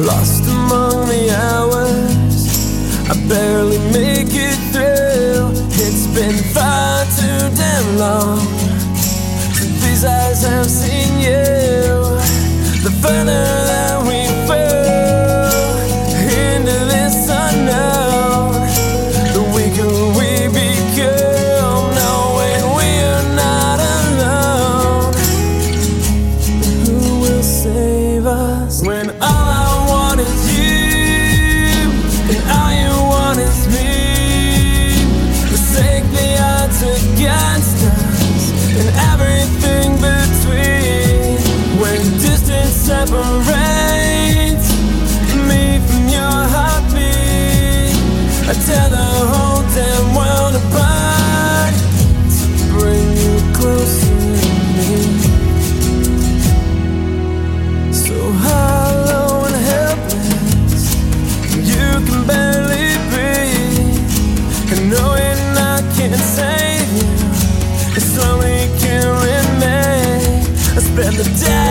lost among the hours, I barely make it through. It's been far too damn long since these eyes have seen you. The further that we fall into this unknown, the weaker we become, knowing we are not alone. Who will save us when all I want is you and all you want is me? Forsake the odds against us and everything between. When distance separates me from your heartbeat, I tear the whole damn world apart to bring you closer to me. So hollow and helpless, you can barely breathe, and knowing I can't save you, it's slowly killing me. I spend the day